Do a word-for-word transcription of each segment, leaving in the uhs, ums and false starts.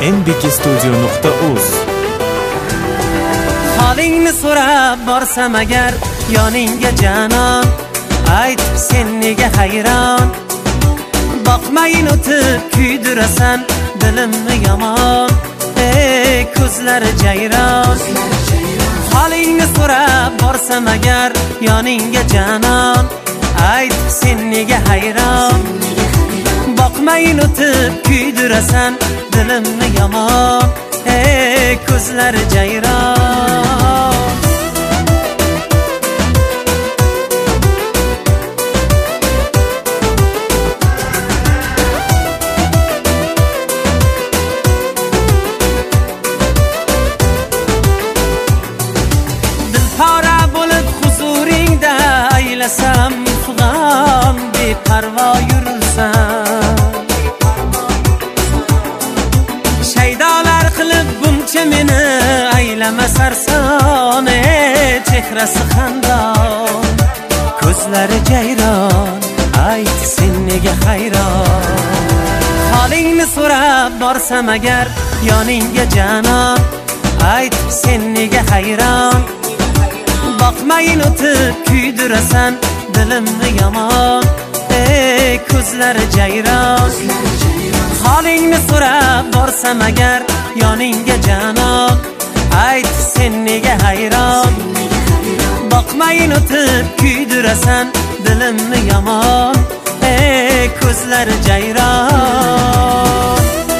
n b k studio nuqta uz. Holingni so'rab borsam agar yoningga janon, ayt sen nega hayron? Boqmayin o'tib kuydirasan dilimni yomon, ey ko'zlari jayron. Holingni so'rab borsam agar yoningga janon, ayt sen nega hayron? Boqmayin o'tib kuydirasan dilimni yomon, ey ko'zlari jayron. Dilpora bo'lib huzuringda aylasam g'am, beparvo yurursan. Shaydolar qilib buncha meni aylama sarson, ey chehrasi xandon, ko'zlari jayron, ayt sen nega hayron? Holingni so'rab borsam agar yoningga janon, ayt sen nega hayron? Boqmayin o'tib kuydirasan dilimni yomon, ey ko'zlari jayron. Holingni so'rab borsam agar yoningga janon, ayt sen nega hayron? Boqmayin o'tib kuydirasan dilimni yomon, ey ko'zlari jayron.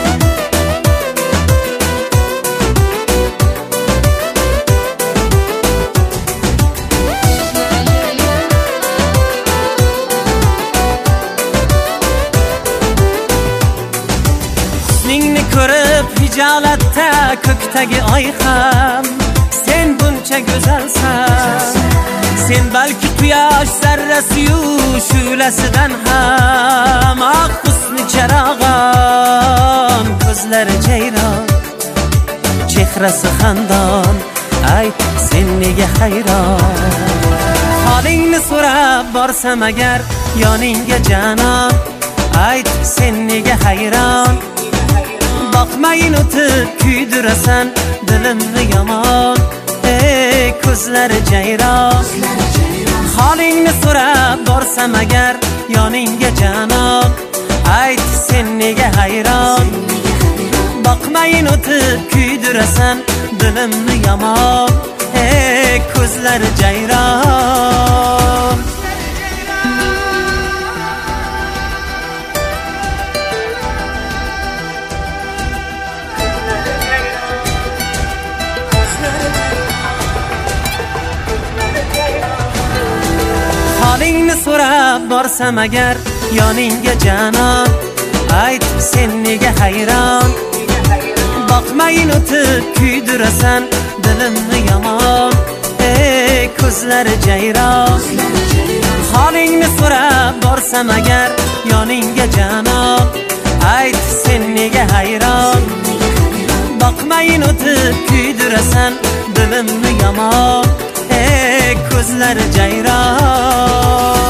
Husningni ko'rib hijolatda ko'kdagi oy ham, sen buncha go'zalsan. Sen balki quyosh zarrasi-yu shu'lasidan ham, oq husni charog'on, ko'zlari jayron, chehrasi xandon, ayt sen nega hayron? Holingni so'rab borsam agar yoningga janon, ayt sen nega hayron? Boqmayin o'tib kuydirasan dilimni yomon, ey ko'zlari jayron. Holingni so'rab borsam agar yoningga janon, ayt sen nega hayron? Boqmayin o'tib kuydirasan dilimni yomon, ey ko'zlari jayron. Holingni so'rab borsam agar yoningga janon, ayt sen nega hayron? Boqmayin o'tib kuydirasan dilimni yomon, ey ko'zlari jayron. Holingni so'rab borsam agar yoningga janon, ayt sen nega hayron? Boqmayin o'tib kuydirasan dilimni yomon, ey ko'zlari jayron.